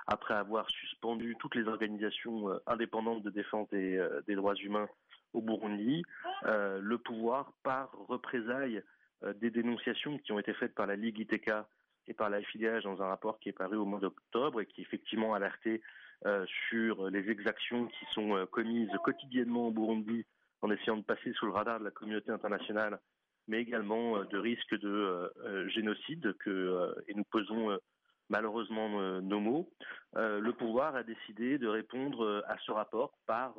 après avoir suspendu toutes les organisations indépendantes de défense des droits humains au Burundi, le pouvoir, par représailles des dénonciations qui ont été faites par la Ligue ITK et par la FIDH dans un rapport qui est paru au mois d'octobre et qui effectivement alertait sur les exactions qui sont commises quotidiennement au Burundi en essayant de passer sous le radar de la communauté internationale, mais également de risques de génocide et nous pesons malheureusement nos mots. Le pouvoir a décidé de répondre à ce rapport par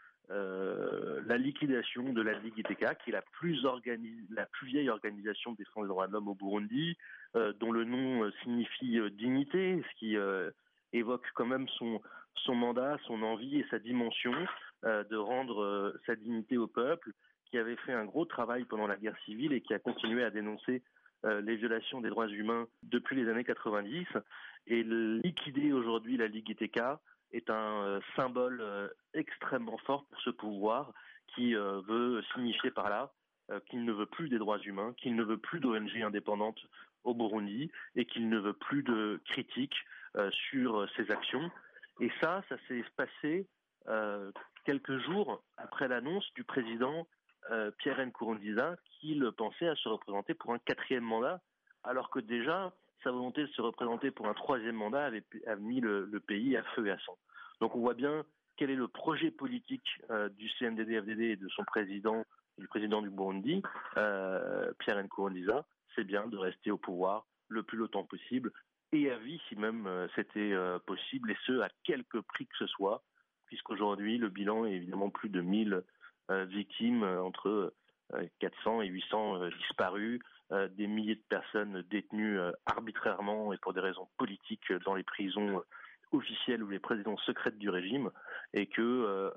la liquidation de la Ligue ITK, qui est la plus vieille organisation de défense des droits de l'homme au Burundi, dont le nom signifie dignité, ce qui évoque quand même son mandat, son envie et sa dimension de rendre sa dignité au peuple, qui avait fait un gros travail pendant la guerre civile et qui a continué à dénoncer les violations des droits humains depuis les années 90. Et liquider aujourd'hui la Ligue ITK est un symbole extrêmement fort pour ce pouvoir qui veut signifier par là qu'il ne veut plus des droits humains, qu'il ne veut plus d'ONG indépendantes au Burundi et qu'il ne veut plus de critiques sur ses actions. Et ça s'est passé quelques jours après l'annonce du président Pierre Nkurunziza qu'il pensait à se représenter pour un 4e mandat, alors que déjà sa volonté de se représenter pour un 3e mandat avait mis le pays à feu et à sang. Donc on voit bien quel est le projet politique du CNDD-FDD et de son président, du président du Burundi, Pierre Nkurunziza, c'est bien de rester au pouvoir le plus longtemps possible, et à vie si même c'était possible, et ce à quelque prix que ce soit, puisqu'aujourd'hui le bilan est évidemment plus de 1000 victimes, entre 400 et 800 disparus, des milliers de personnes détenues arbitrairement et pour des raisons politiques dans les prisons officielles ou les prisons secrètes du régime, et que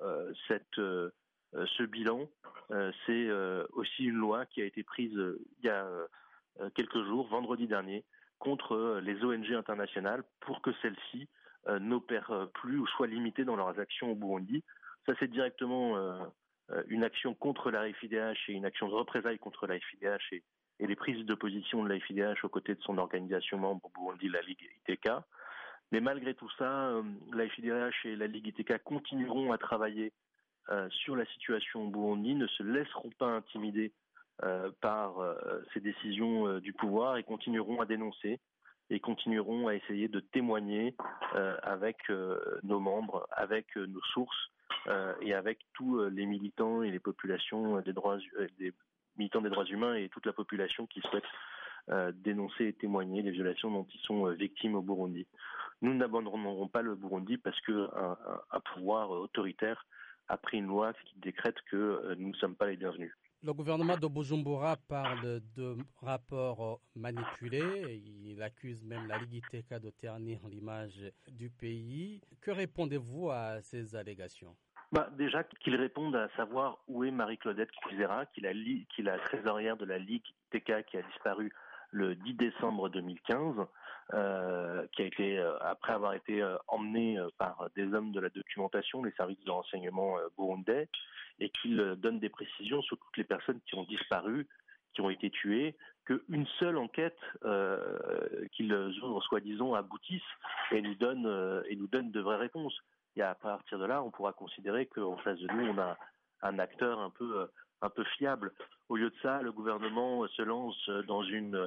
ce bilan, c'est aussi une loi qui a été prise il y a quelques jours, vendredi dernier, contre les ONG internationales pour que celles-ci n'opèrent plus ou soient limitées dans leurs actions au Burundi. Ça, c'est directement une action contre la FIDH et une action de représailles contre la FIDH et les prises de position de la FIDH aux côtés de son organisation membre au Burundi, la Ligue ITK. Mais malgré tout ça, la FIDH et la Ligue ITK continueront à travailler sur la situation au Burundi, ne se laisseront pas intimider par ces décisions du pouvoir et continueront à dénoncer et continueront à essayer de témoigner avec nos membres, avec nos sources et avec tous les militants et les populations des militants des droits humains et toute la population qui souhaite dénoncer et témoigner les violations dont ils sont victimes au Burundi. Nous n'abandonnerons pas le Burundi parce que un pouvoir autoritaire a pris une loi qui décrète que nous ne sommes pas les bienvenus. Le gouvernement de Bujumbura parle de rapports manipulés. Il accuse même la Ligue ITK de ternir l'image du pays. Que répondez-vous à ces allégations ? Déjà qu'ils répondent à savoir où est Marie-Claudette Kizera, qui est la trésorière de la Ligue ITK qui a disparu le 10 décembre 2015, qui a été, après avoir été emmenée par des hommes de la documentation, les services de renseignement burundais, et qu'il donne des précisions sur toutes les personnes qui ont disparu, qui ont été tuées, qu'une seule enquête qu'ils ouvrent soi-disant aboutisse et nous donne de vraies réponses. Et à partir de là, on pourra considérer qu'en face de nous, on a un acteur un peu fiable. Au lieu de ça, le gouvernement se lance dans une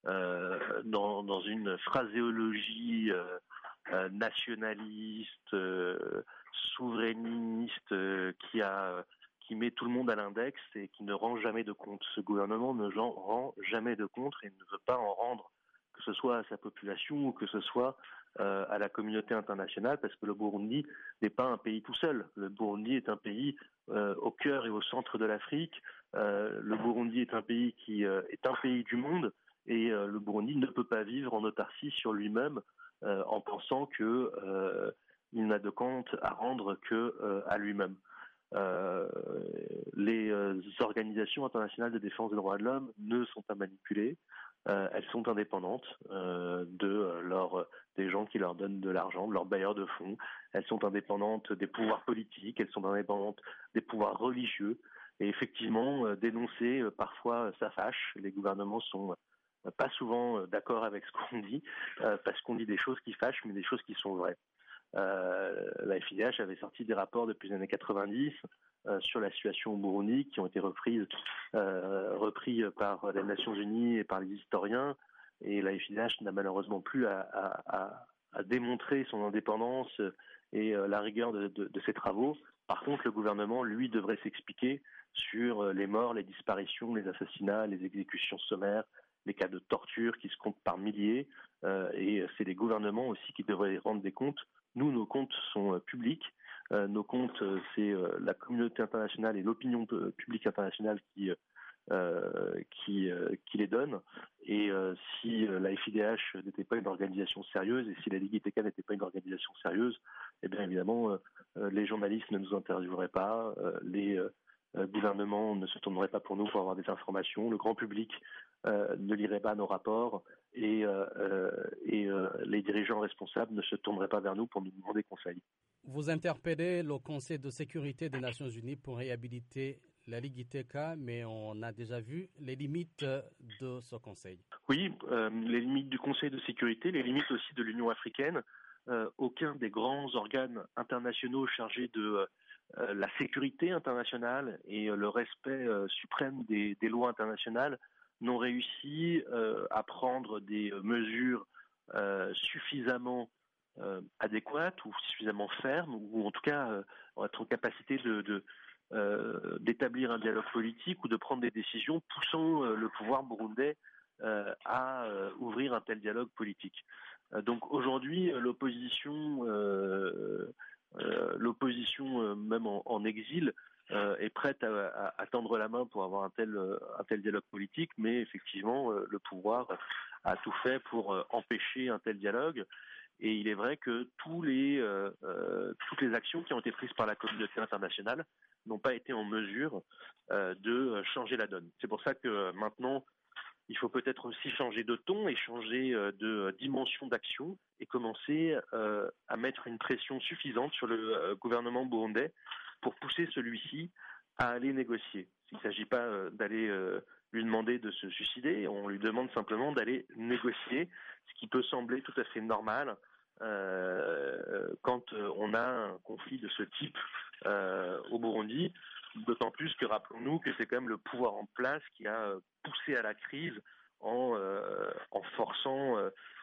phraséologie nationaliste, souverainiste, qui met tout le monde à l'index et qui ne rend jamais de compte. Ce gouvernement ne rend jamais de compte et ne veut pas en rendre, que ce soit à sa population ou que ce soit à la communauté internationale, parce que le Burundi n'est pas un pays tout seul. Le Burundi est un pays au cœur et au centre de l'Afrique. Le Burundi est un pays qui est un pays du monde, et le Burundi ne peut pas vivre en autarcie sur lui-même en pensant que il n'a de compte à rendre que à lui-même. Les organisations internationales de défense des droits de l'homme ne sont pas manipulées. Elles sont indépendantes des gens qui leur donnent de l'argent, de leurs bailleurs de fonds. Elles sont indépendantes des pouvoirs politiques, elles sont indépendantes des pouvoirs religieux. Et effectivement, dénoncer, parfois, ça fâche. Les gouvernements sont pas souvent d'accord avec ce qu'on dit, parce qu'on dit des choses qui fâchent, mais des choses qui sont vraies. La FIDH avait sorti des rapports depuis les années 90 sur la situation au Burundi, qui ont été repris par les Nations Unies et par les historiens. Et la FIDH n'a malheureusement plus à démontrer son indépendance et la rigueur de ses travaux. Par contre, le gouvernement, lui, devrait s'expliquer sur les morts, les disparitions, les assassinats, les exécutions sommaires, les cas de torture qui se comptent par milliers. Et c'est les gouvernements aussi qui devraient rendre des comptes. Nous, nos comptes sont publics. Nos comptes, c'est la communauté internationale et l'opinion publique internationale qui les donne. Et si la FIDH n'était pas une organisation sérieuse et si la Ligue ITK n'était pas une organisation sérieuse, eh bien évidemment, les journalistes ne nous intervieweraient pas, les gouvernements ne se tourneraient pas pour nous pour avoir des informations, le grand public ne lirait pas nos rapports et les dirigeants responsables ne se tourneraient pas vers nous pour nous demander conseil. Vous interpellez le Conseil de sécurité des Nations Unies pour réhabiliter la Ligue ITK, mais on a déjà vu les limites de ce Conseil. Oui, les limites du Conseil de sécurité, les limites aussi de l'Union africaine. Aucun des grands organes internationaux chargés de la sécurité internationale et le respect suprême des lois internationales n'ont réussi à prendre des mesures suffisamment adéquates ou suffisamment fermes, ou en tout cas être en capacité d'établir un dialogue politique ou de prendre des décisions poussant le pouvoir burundais à ouvrir un tel dialogue politique. Donc aujourd'hui, l'opposition, même en exil, est prête à tendre la main pour avoir un tel dialogue politique, mais effectivement, le pouvoir a tout fait pour empêcher un tel dialogue. Et il est vrai que toutes les actions qui ont été prises par la communauté internationale n'ont pas été en mesure de changer la donne. C'est pour ça que maintenant, il faut peut-être aussi changer de ton et changer de dimension d'action et commencer à mettre une pression suffisante sur le gouvernement burundais pour pousser celui-ci à aller négocier. Il ne s'agit pas d'aller lui demander de se suicider, on lui demande simplement d'aller négocier, ce qui peut sembler tout à fait normal quand on a un conflit de ce type au Burundi. D'autant plus que rappelons-nous que c'est quand même le pouvoir en place qui a poussé à la crise en forçant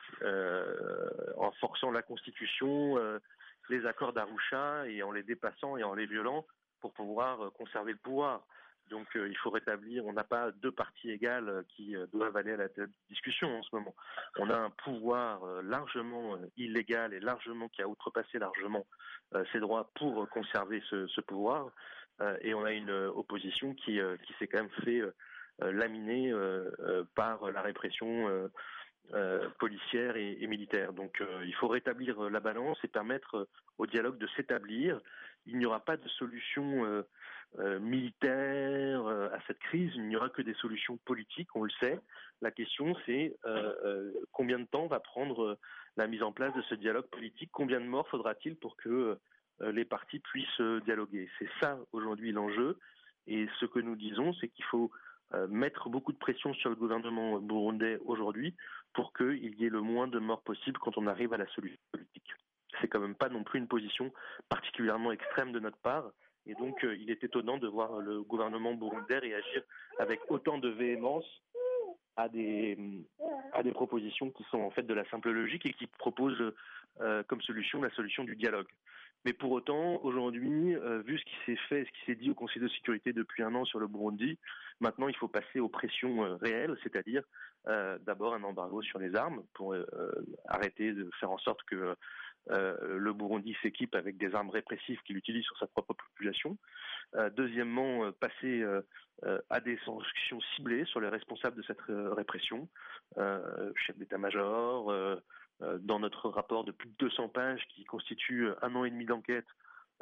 la Constitution, les accords d'Arusha et en les dépassant et en les violant pour pouvoir conserver le pouvoir. Donc il faut rétablir, on n'a pas deux parties égales qui doivent aller à la discussion en ce moment. On a un pouvoir largement illégal et largement qui a outrepassé largement ses droits pour conserver ce pouvoir. Et on a une opposition qui s'est quand même fait laminer par la répression policière et militaire. Donc il faut rétablir la balance et permettre au dialogue de s'établir. Il n'y aura pas de solution militaire à cette crise, il n'y aura que des solutions politiques, on le sait. La question c'est combien de temps va prendre la mise en place de ce dialogue politique, combien de morts faudra-t-il pour que les partis puissent dialoguer. C'est ça aujourd'hui l'enjeu. Et ce que nous disons, c'est qu'il faut mettre beaucoup de pression sur le gouvernement burundais aujourd'hui pour qu'il y ait le moins de morts possible quand on arrive à la solution politique. C'est quand même pas non plus une position particulièrement extrême de notre part. Et donc il est étonnant de voir le gouvernement burundais réagir avec autant de véhémence à des propositions qui sont en fait de la simple logique et qui proposent comme solution la solution du dialogue. Mais pour autant, aujourd'hui, vu ce qui s'est fait, ce qui s'est dit au Conseil de sécurité depuis un an sur le Burundi, maintenant il faut passer aux pressions réelles, c'est-à-dire d'abord un embargo sur les armes pour arrêter de faire en sorte que le Burundi s'équipe avec des armes répressives qu'il utilise sur sa propre population. Deuxièmement, passer à des sanctions ciblées sur les responsables de cette répression, chef d'état-major, dans notre rapport de plus de 200 pages qui constitue un an et demi d'enquête,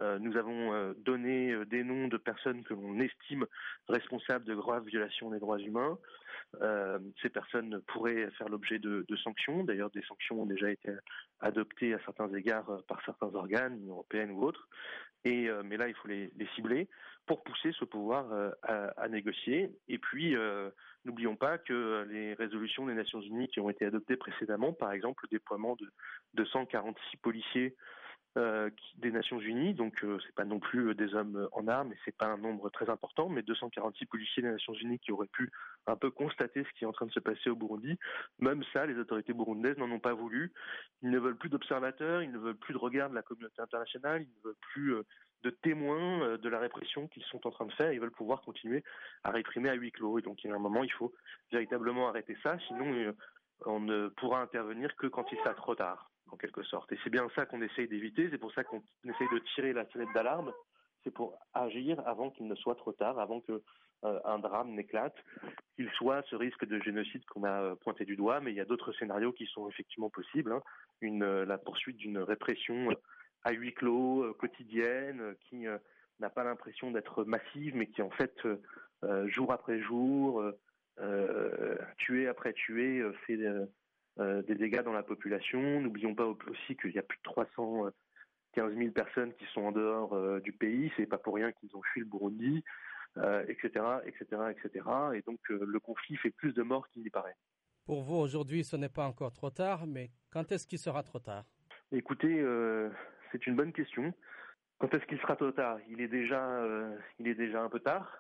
Nous avons donné des noms de personnes que l'on estime responsables de graves violations des droits humains. Ces personnes pourraient faire l'objet de sanctions. D'ailleurs, des sanctions ont déjà été adoptées à certains égards par certains organes, l'Union européenne ou autres. Mais là, il faut les cibler pour pousser ce pouvoir à négocier. Et puis, n'oublions pas que les résolutions des Nations Unies qui ont été adoptées précédemment, par exemple le déploiement de 146 policiers des Nations Unies, donc c'est pas non plus des hommes en armes, et c'est pas un nombre très important, mais 246 policiers des Nations Unies qui auraient pu un peu constater ce qui est en train de se passer au Burundi. Même ça, les autorités burundaises n'en ont pas voulu. Ils ne veulent plus d'observateurs, ils ne veulent plus de regard de la communauté internationale, ils ne veulent plus de témoins de la répression qu'ils sont en train de faire. Ils veulent pouvoir continuer à réprimer à huis clos. Et donc, il y a un moment, il faut véritablement arrêter ça, sinon on ne pourra intervenir que quand il sera trop tard, en quelque sorte. Et c'est bien ça qu'on essaye d'éviter, c'est pour ça qu'on essaye de tirer la sonnette d'alarme, c'est pour agir avant qu'il ne soit trop tard, avant que un drame n'éclate, qu'il soit ce risque de génocide qu'on a pointé du doigt, mais il y a d'autres scénarios qui sont effectivement possibles, hein. La poursuite d'une répression à huis clos, quotidienne, qui n'a pas l'impression d'être massive, mais qui en fait, jour après jour, tué après tué, fait des dégâts dans la population. N'oublions pas aussi qu'il y a plus de 315 000 personnes qui sont en dehors du pays. C'est pas pour rien qu'ils ont fui le Burundi, etc., etc., etc. Et donc le conflit fait plus de morts qu'il n'y paraît. Pour vous, aujourd'hui, ce n'est pas encore trop tard, mais quand est-ce qu'il sera trop tard? Écoutez, c'est une bonne question. Quand est-ce qu'il sera trop tard? Il est déjà un peu tard.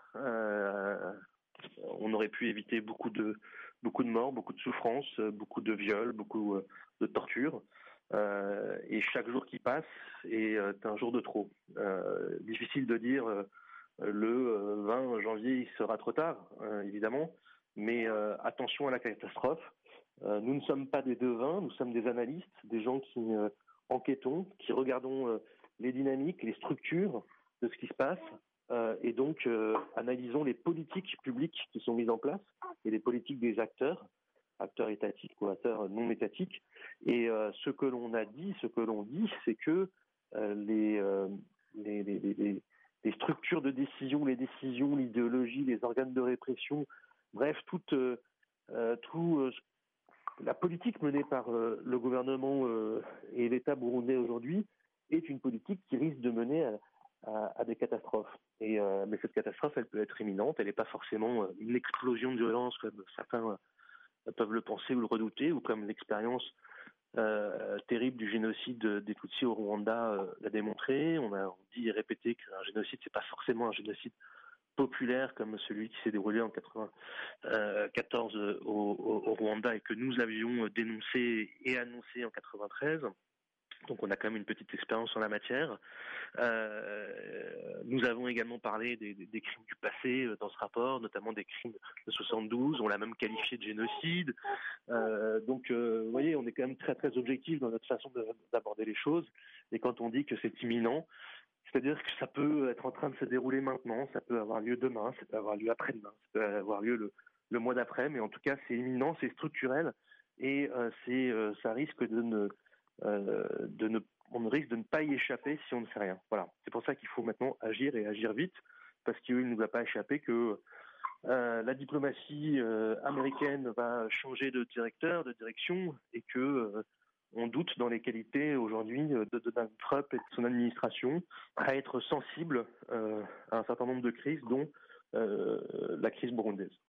On aurait pu éviter beaucoup de morts, beaucoup de souffrances, beaucoup de viols, beaucoup de tortures. Et chaque jour qui passe est un jour de trop. Difficile de dire le 20 janvier il sera trop tard, évidemment, mais attention à la catastrophe. Nous ne sommes pas des devins, nous sommes des analystes, des gens qui enquêtons, qui regardons les dynamiques, les structures de ce qui se passe, et donc analysons les politiques publiques qui sont mises en place et les politiques des acteurs étatiques ou acteurs non étatiques. Et ce que l'on a dit, ce que l'on dit, c'est que les structures de décision, les décisions, l'idéologie, les organes de répression, bref, tout la politique menée par le gouvernement et l'État burundais aujourd'hui est une politique qui risque de mener à des catastrophes. Mais cette catastrophe, elle peut être imminente, elle n'est pas forcément une explosion de violence comme certains peuvent le penser ou le redouter, ou comme l'expérience terrible du génocide des Tutsis au Rwanda l'a démontré. On dit et répété qu'un génocide, c'est pas forcément un génocide populaire comme celui qui s'est déroulé en 94 au Rwanda et que nous avions dénoncé et annoncé en 93. Donc on a quand même une petite expérience en la matière. Nous avons également parlé des crimes du passé dans ce rapport, notamment des crimes de 72. On l'a même qualifié de génocide. Vous voyez, on est quand même très très objectif dans notre façon d'aborder les choses. Et quand on dit que c'est imminent, c'est-à-dire que ça peut être en train de se dérouler maintenant, ça peut avoir lieu demain, ça peut avoir lieu après-demain, ça peut avoir lieu le mois d'après, mais en tout cas c'est imminent, c'est structurel et ça risque on risque de ne pas y échapper si on ne fait rien. Voilà, c'est pour ça qu'il faut maintenant agir et agir vite, parce qu'il ne nous a pas échappé que la diplomatie américaine va changer de direction, et que on doute dans les qualités aujourd'hui de Donald Trump et de son administration à être sensible à un certain nombre de crises, dont la crise burundaise.